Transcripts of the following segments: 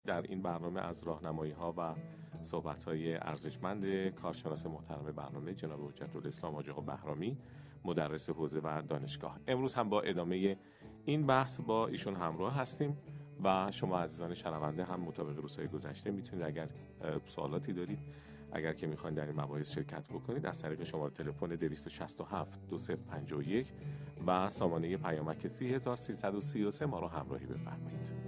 در این برنامه از راهنمایی‌ها و صحبت‌های ارزشمند کارشناس محترم برنامه جناب حجت‌الاسلام حاجی آقا بهرامی، مدرس حوزه و دانشگاه. امروز هم با ادامه این بحث با ایشون همراه هستیم و شما عزیزان شنونده هم مطابق روزهای گذشته میتونید اگر سوالاتی دارید، اگر که میخواین در این مباحث شرکت بکنید، از طریق شماره تلفن 267 2051 و سامانه پیامک 3333 ما رو همراهی بفرمایید.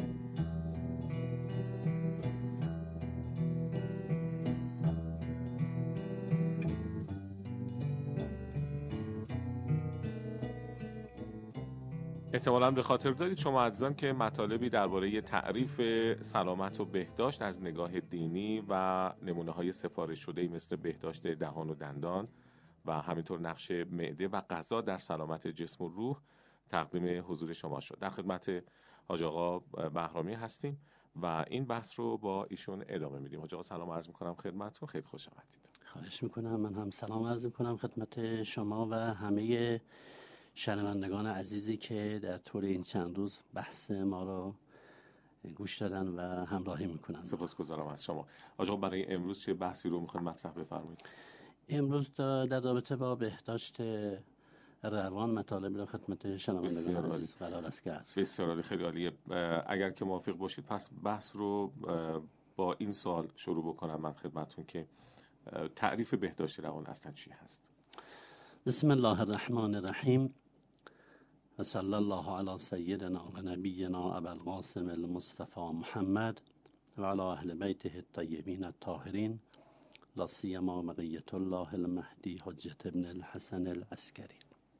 احتمالاً به خاطر دارید شما عزیزان که مطالبی درباره تعریف سلامت و بهداشت از نگاه دینی و نمونه‌های سفارش شده مثل بهداشت دهان و دندان و همینطور نقش معده و غذا در سلامت جسم و روح تقدیم حضور شما شد. در خدمت حاج آقا بهرامی هستیم و این بحث رو با ایشون ادامه میدیم. حاج آقا سلام عرض می‌کنم خدمتتون، خیلی خوش آمدید. خواهش می‌کنم. من هم سلام عرض می‌کنم خدمت شما و همه شنوندگان عزیزی که در طول این چند روز بحث ما رو گوش دادن و همراهی میکنن. سپاسگزارم از شما. آقا برای امروز چه بحثی رو میخواید مطرح بفرمایید؟ امروز در رابطه با بهداشت روان مطالبی رو خدمت شنوندگان عزیز قرار است کرد. بسیار عالی، خیلی عالیه. اگر که موافق باشید پس بحث رو با این سوال شروع بکنم من خدمتتون که تعریف بهداشت روان اصلا چی هست؟ بسم الله الرحمن الرحیم و صلی الله علی سیدنا و نبینا ابوالقاسم المصطفى محمد و علی اهل بیته الطیبین الطاهرین لا سیما بقیة الله المهدی حجت ابن الحسن العسکری.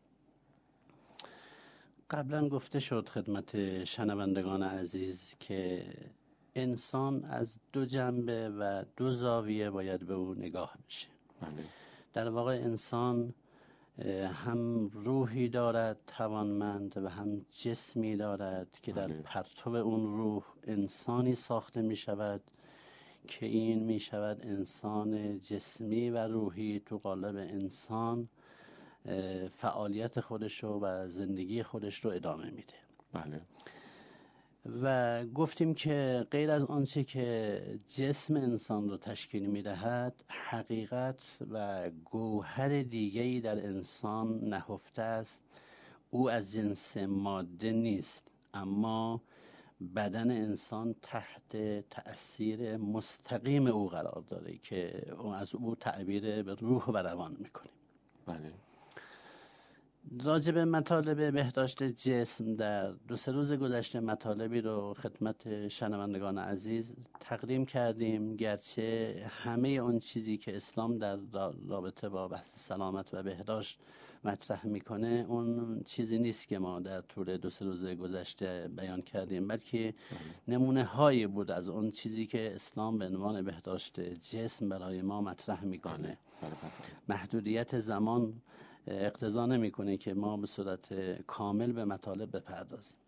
قبلا گفته شد خدمت شنوندگان عزیز که انسان از دو جنبه و دو زاویه باید به او نگاه بشه. در واقع انسان هم روحی دارد توانمند و هم جسمی دارد که در پرتو اون روح انسانی ساخته می شود که این می شود انسان جسمی و روحی تو قالب انسان فعالیت خودش رو و زندگی خودش رو ادامه میده. بله. و گفتیم که غیر از آنچه که جسم انسان رو تشکیل میدهد، حقیقت و گوهر دیگری در انسان نهفته است. او از جنس ماده نیست، اما بدن انسان تحت تأثیر مستقیم او قرار داره که از او تعبیر به روح و روان میکنیم. بله. راجب مطالب بهداشت جسم در 2-3 روز گذشته مطالبی رو خدمت شنوندگان عزیز تقدیم کردیم، گرچه همه اون چیزی که اسلام در رابطه با بحث سلامت و بهداشت مطرح میکنه اون چیزی نیست که ما در طول 2-3 روز گذشته بیان کردیم، بلکه نمونه هایی بود از اون چیزی که اسلام به عنوان بهداشت جسم برای ما مطرح میکنه. محدودیت زمان اقتضا نمیکنه که ما به صورت کامل به مطالب بپردازیم.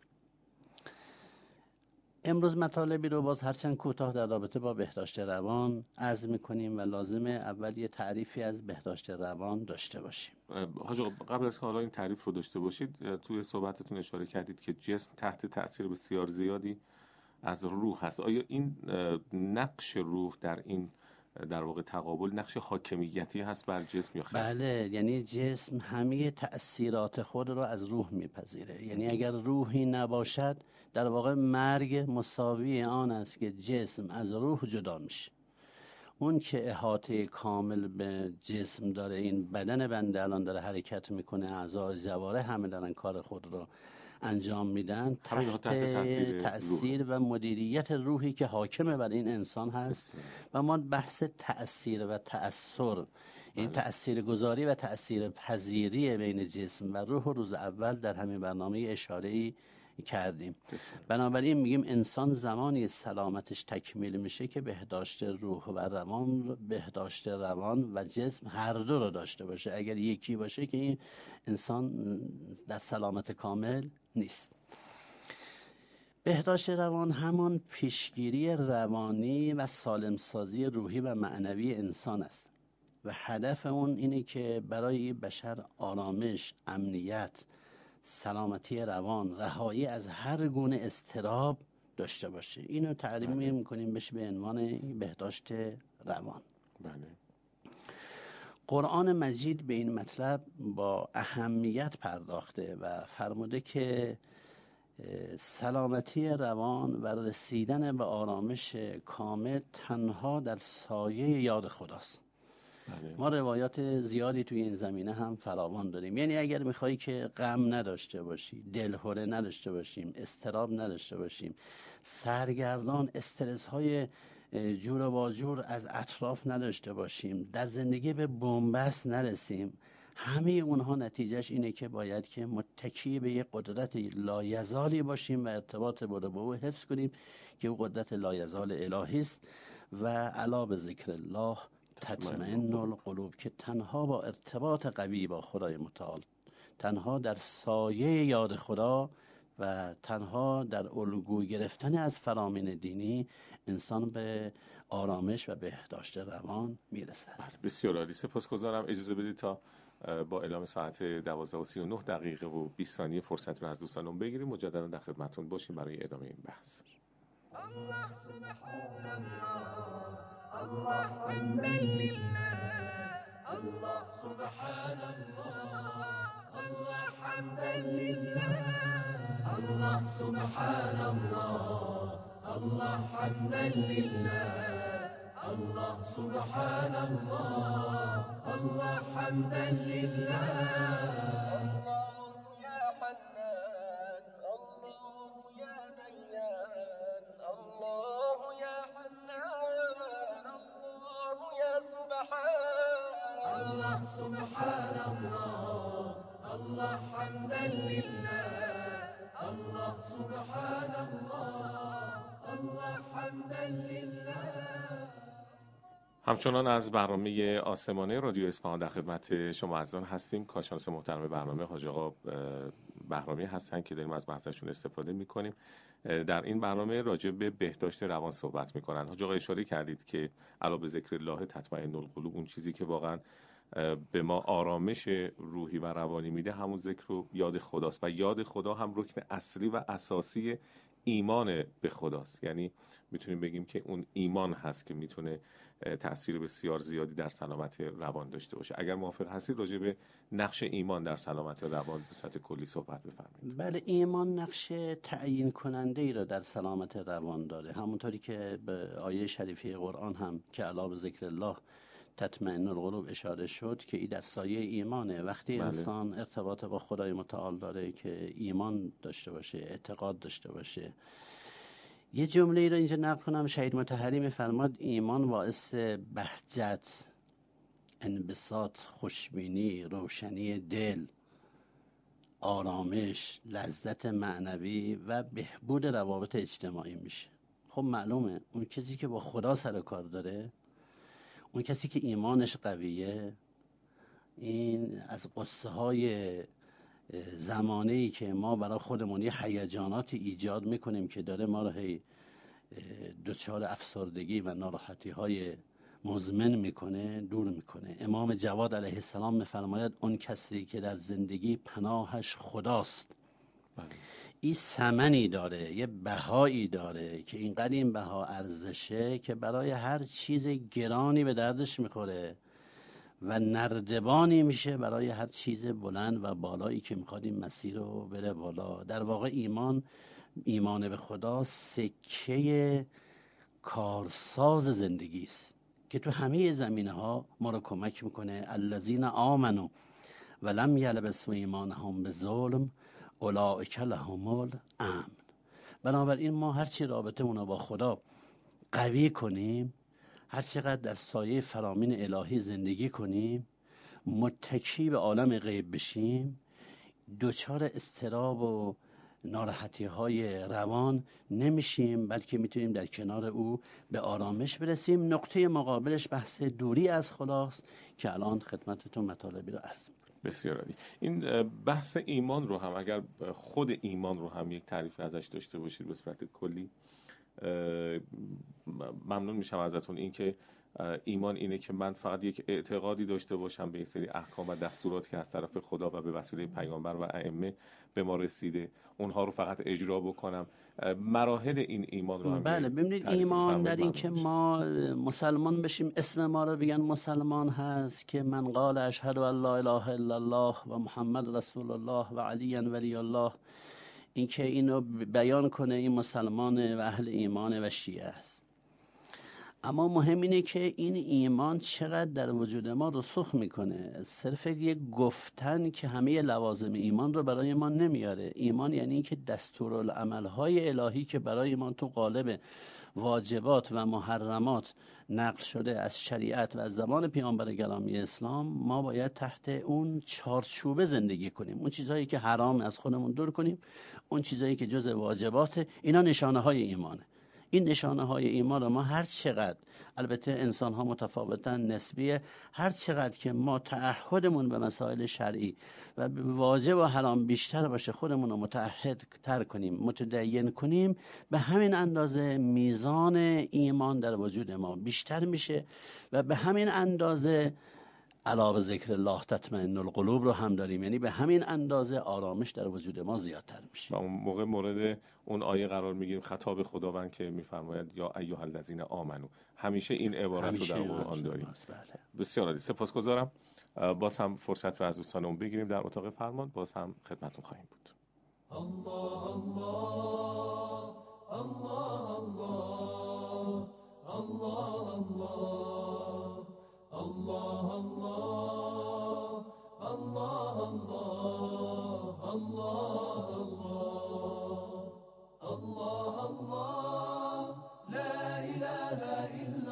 امروز مطالبی رو باز هرچند کوتاه در رابطه با بهداشت روان عرض میکنیم و لازمه اول یه تعریفی از بهداشت روان داشته باشیم. حاج آقا قبل از که حالا این تعریف رو داشته باشید، توی صحبتتون اشاره کردید که جسم تحت تأثیر بسیار زیادی از روح هست. آیا این نقش روح در این در واقع تقابل نقش حاکمیتی هست بر جسم یا خیر؟ بله، یعنی جسم همه تأثیرات خود رو از روح میپذیره. یعنی اگر روحی نباشد در واقع مرگ مساوی آن است که جسم از روح جدا میشه. اون که احاطه کامل به جسم داره، این بدن بنده الان داره حرکت میکنه، اعضا جوارح همه دارن کار خود رو انجام میدن تحت تأثیر و مدیریت روحی که حاکمه بر این انسان هست. و ما بحث تأثیر و تأثیر، این تأثیر گذاری و تأثیر پذیری بین جسم و روح روز اول در همین برنامه اشاره‌ای کردیم. بنابراین میگیم انسان زمانی سلامتش تکمیل میشه که بهداشت روح و روان، بهداشت روان و جسم هر دو رو داشته باشه. اگر یکی باشه که این انسان در سلامت کامل نیست. بهداشت روان همان پیشگیری روانی و سالمسازی روحی و معنوی انسان است و هدف اون اینه که برای بشر آرامش، امنیت، سلامتی روان، رهایی از هر گونه اضطراب داشته باشه. اینو تعریف میکنیم بهش به عنوان بهداشت روان. بله. قرآن مجید به این مطلب با اهمیت پرداخته و فرموده که سلامتی روان و رسیدن به آرامش کامل تنها در سایه یاد خداست. ما روایات زیادی توی این زمینه هم فراوان داریم. یعنی اگر میخوایی که غم نداشته باشی، دلهره نداشته باشیم، اضطراب نداشته باشیم، سرگردان، استرس های جور و باجور از اطراف نداشته باشیم، در زندگی به بنبست نرسیم، همه اونها نتیجهش اینه که باید که متکی به یک قدرت لایزالی باشیم و ارتباط با او حفظ کنیم که او قدرت لایزال الهی است و علا به ذکر الله تطمئن القلوب، که تنها با ارتباط قوی با خدای متعال، تنها در سایه یاد خدا و تنها در الگو گرفتن از فرامین دینی انسان به آرامش و بهداشت روان میرسد. بسیار عالی، سپاسگزارم. اجازه بدید تا با اعلام ساعت 12:39 و 20 ثانیه فرصت رو از دوستانم بگیریم، مجددا در خدمتتون باشیم برای ادامه این بحث. الله سبحان الله، الله حمدا لله، الله سبحان الله، الله حمدا لله، الله سبحان الله، الله حمدا لله، الله سبحان الله، الله حمدا لله. الله سبحان الله، الله حمدا لله، الله سبحان الله، الله حمدا لله. همچنان از برنامه آسمانه رادیو اصفهان در خدمت شما عزیزان هستیم. کارشناس محترم برنامه حاج آقا بهرامی هستن که داریم از بحثشون استفاده میکنیم. در این برنامه راجع به بهداشت روان صحبت میکنن. حاج آقا اشاره کردید که علاوه به ذکر الله تطمئن القلوب، اون چیزی که واقعا به ما آرامش روحی و روانی میده همون ذکر و یاد خداست و یاد خدا هم رکن اصلی و اساسی ایمان به خداست. یعنی میتونیم بگیم که اون ایمان هست که میتونه تأثیر بسیار زیادی در سلامت روان داشته باشه. اگر موافق هستید راجع به نقش ایمان در سلامت روان به صورت کلی صحبت بفرمایید. بله، ایمان نقش تعیین کننده ای را در سلامت روان داره، همونطوری که به آیه شریفه قرآن هم که علاوه ذکر الله تطمئن القلوب اشاره شد که این در سایه ایمانه. وقتی انسان ارتباط با خدای متعال داره که ایمان داشته باشه، اعتقاد داشته باشه. یه جمله ای رو اینجا نقل کنم، شهید مطهری می‌فرماد ایمان باعث بهجت، انبساط، خوشبینی، روشنی دل، آرامش، لذت معنوی و بهبود روابط اجتماعی میشه. خب معلومه اون کسی که با خدا سر کار داره، اون کسی که ایمانش قویه، این از قصه های زمانه‌ای که ما برای خودمون یه هیجاناتی ایجاد میکنیم که داره ما رو دچار افسردگی و ناراحتی های مزمن میکنه، دور میکنه. امام جواد علیه السلام میفرماید اون کسی که در زندگی پناهش خداست، این ثمنی داره، یه بهایی داره که اینقدر این بها ارزشه که برای هر چیز گرانی به دردش میخوره و نردبانی میشه برای هر چیز بلند و بالایی که میخواد این مسیر رو بره بالا. در واقع ایمان به خدا سکه کارساز زندگی است که تو همه زمینه ها ما رو کمک میکنه. الذین آمنوا ولم یلبسوا ایمانهم بظلم اولئک لهم الامن. بنابراین ما هرچی رابطه رو با خدا قوی کنیم، هر چقدر در سایه فرامین الهی زندگی کنیم، متکی به عالم غیب بشیم، دچار اضطراب و ناراحتی های روان نمیشیم، بلکه میتونیم در کنار او به آرامش برسیم. نقطه مقابلش بحث دوری از خداست که الان خدمتتون مطالبی رو عرض می‌کنم. بسیار عالی. این بحث ایمان رو هم اگر خود ایمان رو هم یک تعریف ازش داشته باشید به صورت کلی، ممنون میشم ازتون. این که ایمان اینه که من فقط یک اعتقادی داشته باشم به یک سری احکام و دستورات که از طرف خدا و به وسیله پیامبر و ائمه به ما رسیده، اونها رو فقط اجرا بکنم مراحل این ایمان رو هم بله ببینید ایمان در این که ما مسلمان بشیم، اسم ما رو بگن مسلمان هست که من قال اشهد ان لا اله الا الله و محمد رسول الله و علی ولی الله، این که اینو بیان کنه این مسلمان و اهل ایمان و شیعه است. اما مهم اینه که این ایمان چقدر در وجود ما رسوخ میکنه. صرف یک گفتن که همه لوازم ایمان رو برای ما نمیاره. ایمان یعنی این که دستورالعمل‌های الهی که برای ما تو قالب واجبات و محرمات نقل شده از شریعت و از زمان پیامبر گرامی اسلام، ما باید تحت اون چارچوبه زندگی کنیم. اون چیزهایی که حرام از خودمون دور کنیم، اون چیزهایی که جز واجبات، اینا نشانه های ایمانه. این نشانه های ایمان رو ما هر چقدر، البته انسان ها متفاوتن، نسبیه، هر چقدر که ما تعهدمون به مسائل شرعی و واجب و حرام بیشتر باشه، خودمون رو متعهد تر کنیم، متدین کنیم، به همین اندازه میزان ایمان در وجود ما بیشتر میشه و به همین اندازه علا به ذکر الله تطمئن القلوب رو هم داریم، یعنی به همین اندازه آرامش در وجود ما زیادتر میشه. و اون موقع مورد اون آیه قرار میگیریم، خطاب خداوند که میفرماید یا ایها الذین آمنو. همیشه این عبارت رو در قرآن داریم. بسیار عالی، سپاسگزارم. باز هم فرصت رو از دوستانمون بگیریم در اتاق فرمان، باز هم خدمتتون خواهیم بود. الله الله الله الله الله الله الله الله الله الله الله الله لا اله الا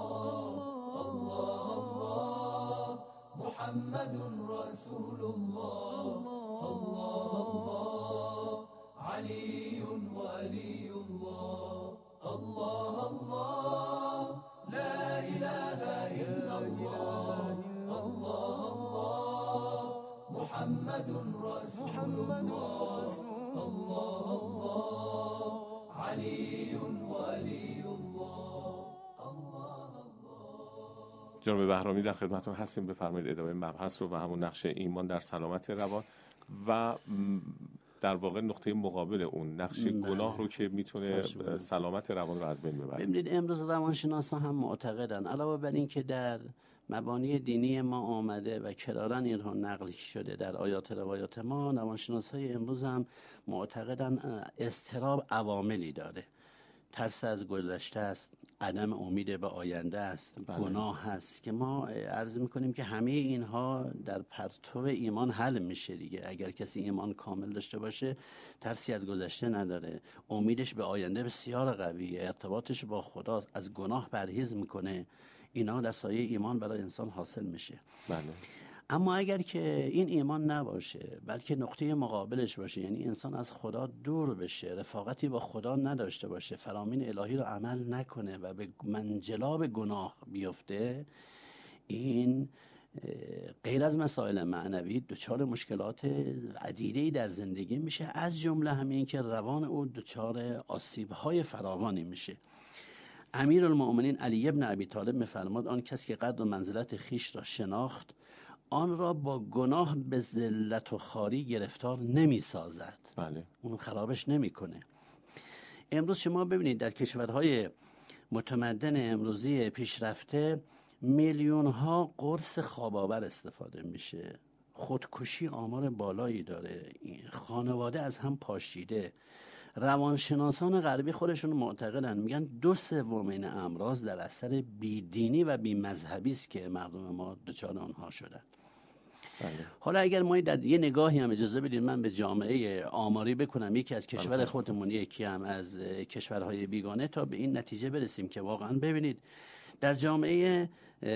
الله الله الله محمد رسول الله الله الله علي ولي الله الله الله لا اله الا الله الله الله محمد رسول الله الله الله علي ولي الله الله الله. جناب بهرامی در خدمتتون هستیم، بفرمایید ادامه مبحث رو و همون نقش ایمان در سلامت روان و در واقع نقطه مقابل اون نقش گناه رو که میتونه سلامت روان رو از بین ببره. ببینید امروز روانشناسا هم معتقدن، علاوه بر این که در مبانی دینی ما آمده و کراراً این رو نقل شده در آیات روایات ما، روانشناسای امروز هم معتقدن اضطراب عواملی داره. ترس از گذشته است، عدم امید به آینده است، گناه است که ما عرض میکنیم که همه اینها در پرتو ایمان حل میشه دیگه. اگر کسی ایمان کامل داشته باشه، ترسی از گذشته نداره، امیدش به آینده بسیار قویه، ارتباطش با خداست، از گناه پرهیز میکنه، اینا در سایه ایمان برای انسان حاصل میشه. بله. اما اگر که این ایمان نباشه، بلکه نقطه مقابلش باشه، یعنی انسان از خدا دور بشه، رفاقتی با خدا نداشته باشه، فرامین الهی رو عمل نکنه و به منجلاب گناه بیفته، این غیر از مسائل معنوی دچار مشکلات عدیده‌ای در زندگی میشه، از جمله همین که روان او دچار آسیب‌های فراوانی میشه. امیرالمؤمنین علی ابن ابی طالب می‌فرماد آن کسی که قدر و منزلت خیش را شناخت، آن را با گناه به ذلت و خواری گرفتار نمی سازد. بله. اون خرابش نمی کنه. امروز شما ببینید در کشورهای متمدن امروزی پیشرفته میلیون ها قرص خواب‌آور استفاده میشه، خودکشی آمار بالایی داره، خانواده از هم پاشیده. روانشناسان غربی خودشون معتقدن، میگن 2/3 این امراض در اثر بیدینی و بیمذهبی است که مردم ما دچار آنها شدن. بله. حالا اگر ما در یه نگاهی هم اجازه بدید من به جامعه آماری بکنم، یکی از کشور خودمون یکی هم از کشورهای بیگانه، تا به این نتیجه برسیم که واقعا ببینید در جامعه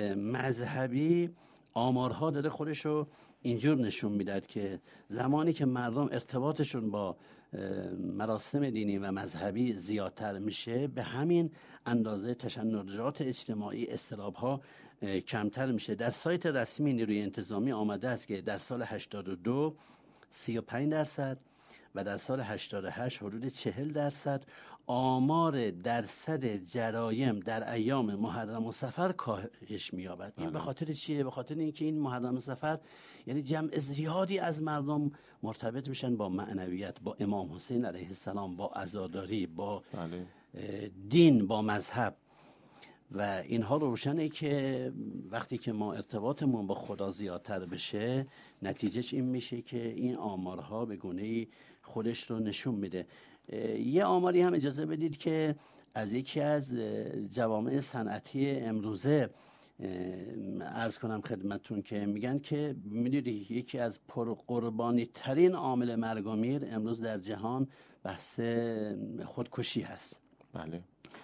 مذهبی آمارها داره خودشو اینجور نشون میداد که زمانی که مردم ارتباطشون با مراسم دینی و مذهبی زیادتر میشه، به همین اندازه تشنجات اجتماعی، اضطراب‌ها کمتر میشه. در سایت رسمی نیروی انتظامی آمده است که در سال 82 35% و در سال 88 حدود 40%. آمار درصد جرایم در ایام محرم و صفر کاهش می‌یابد. این به خاطر چیه؟ به خاطر اینکه این محرم و صفر یعنی جمع زیادی از مردم مرتبط میشن با معنویت، با امام حسین علیه السلام، با عزاداری، با دین، با مذهب. و اینها روشنه که وقتی که ما ارتباطمون با خدا زیادتر بشه، نتیجهش این میشه که این آمارها به گونه‌ای خودش رو نشون میده. یه آماری هم اجازه بدید که از یکی از جوامع صنعتی امروزه عرض کنم خدمتون که میگن که میدونید یکی از پرقربانی ترین عامل مرگ و میر امروز در جهان بحث خودکشی هست. بله.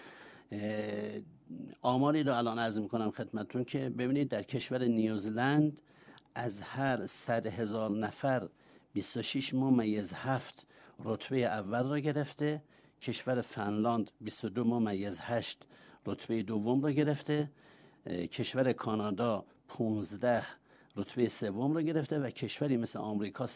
آماری رو الان عرض میکنم خدمتون که ببینید در کشور نیوزلند از هر 100,000 نفر 26.7 رتبه اول را گرفته، کشور فنلاند 22.8 رتبه دوم را گرفته، کشور کانادا 15 رتبه سوم را گرفته و کشوری مثل آمریکا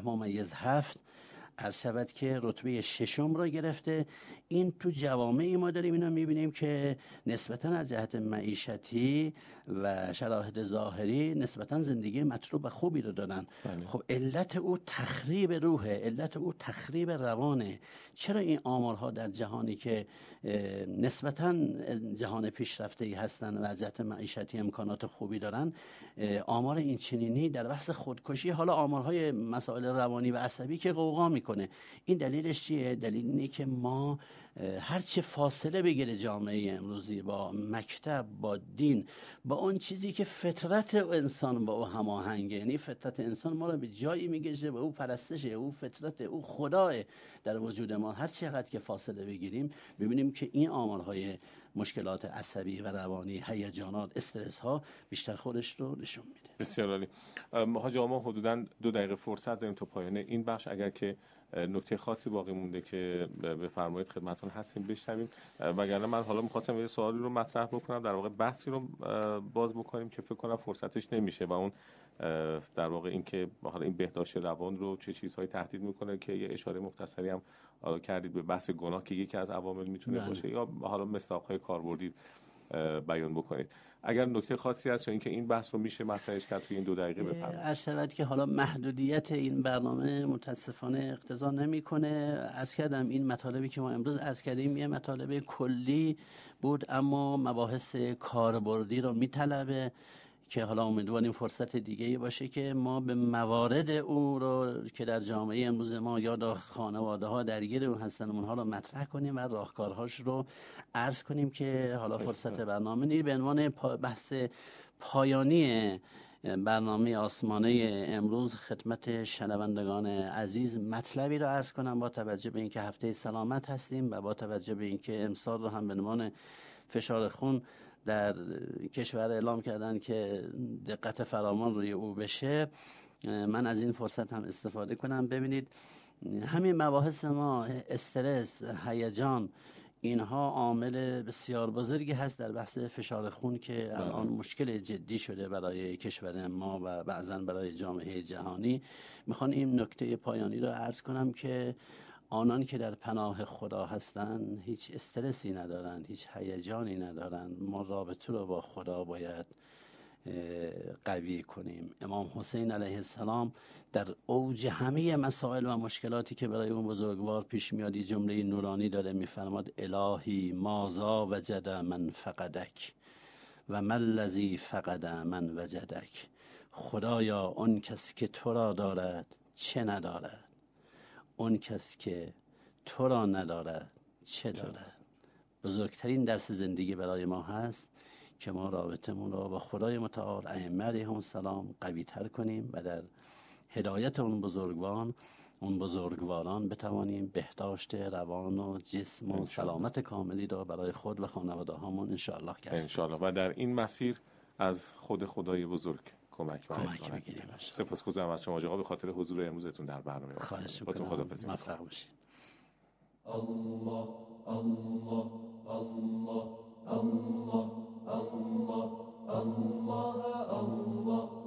13.7 عرض شود که رتبه ششم را گرفته. این تو جوامعی ما داریم اینا میبینیم که نسبتاً از جهت معیشتی و شرایط ظاهری نسبتاً زندگی مطلوب و خوبی رو دارن. خب علت او تخریب روحه، علت او تخریب روانه. چرا این آمارها در جهانی که نسبتاً جهان پیشرفته‌ای هستن و از جهت معیشتی امکانات خوبی دارن، آمار این چنینی در بحث خودکشی، حالا آمارهای مسائل روانی و عصبی که غوغا میکنه، این دلیلش چیه؟ دلیل اینه که ما هرچه فاصله بگیره جامعه امروزی با مکتب، با دین، با اون چیزی که فطرت انسان با او هماهنگه، یعنی فطرت انسان ما رو به جایی میگذاره، به او پرستشه، او فطرت، او خداه در وجود ما، هر چقدر که فاصله بگیریم ببینیم که این آمارهای مشکلات عصبی و روانی، هیجانات، استرس ها بیشتر خودش رو نشون میده. بسیار عالی. حاج آقا ما حدوداً 2 دقیقه فرصت داریم تا پایان این بخش. اگر که نکته خاصی باقی مونده که بفرمایید خدمتتون هستیم بشنویم، وگرنه من حالا می‌خواستم یه سوالی رو مطرح بکنم، در واقع بحثی رو باز بکنیم که فکر کنم فرصتش نمیشه و اون در واقع این که حالا این بهداشت روان رو چه چیزهایی تهدید میکنه که یه اشاره مختصری هم حالا کردید به بحث گناه که یکی از عوامل میتونه باشه، یا حالا مصداق‌های کاربردی بیان بکنید. اگر نکته خاصی هست یا اینکه این بحث رو میشه مطرحش کرد توی این 2 دقیقه بفرمایید. عرض شود که حالا محدودیت این برنامه متاسفانه اقتضا نمیکنه. عرض کردم این مطالبی که ما امروز عرض کردیم یه مطالب کلی بود، اما مباحث کاربردی رو میطلبه که حالا امیدواریم فرصت دیگه‌ای باشه که ما به موارد اون رو که در جامعه امروز ما یا در خانواده‌ها درگیر اون هستن اونها رو مطرح کنیم و راهکارهاش رو عرض کنیم که حالا فرصت برنامه نیست. به عنوان بحث پایانی برنامه آسمانه امروز خدمت شنوندگان عزیز مطلبی رو عرض کنم با توجه به اینکه هفته سلامت هستیم و با توجه به اینکه امسال رو هم به عنوان فشار خون در کشور اعلام کردن که دقت فراوان روی او بشه، من از این فرصت هم استفاده کنم. ببینید همین مباحث ما، استرس، هیجان، اینها عامل بسیار بزرگی هست در بحث فشار خون که الان مشکل جدی شده برای کشور ما و بعضا برای جامعه جهانی. میخوام این نکته پایانی رو عرض کنم که آنان که در پناه خدا هستند هیچ استرسی ندارند، هیچ هیجانی ندارند. ما رابطه رو با خدا باید قوی کنیم. امام حسین علیه السلام در اوج همه مسائل و مشکلاتی که برای اون بزرگوار پیش میاد یه جمله نورانی داره، میفرماد الهی مازا وجد من فقدک و من الذی فقد من وجدک. خدایا اون کس که تو را دارد چه ندارد، اون کس که تو را ندارد چه دارد. بزرگترین درس زندگی برای ما هست که ما رابطمون رو با خدای متعال ائمه علیهم السلام قوی تر کنیم و در هدایت اون بزرگواران بتوانیم بهداشت روان و جسم و سلامت کاملی رو برای خود و خانواده هامون انشاءالله کسب کنیم. انشاءالله. و در این مسیر از خود خدای بزرگ کمک بگیریم. سپاسگزارم از شما آقا به خاطر حضور امروزتون در برنامه. خواهش می‌کنم. خداحافظی. موفق باشید. الله الله الله الله الله الله الله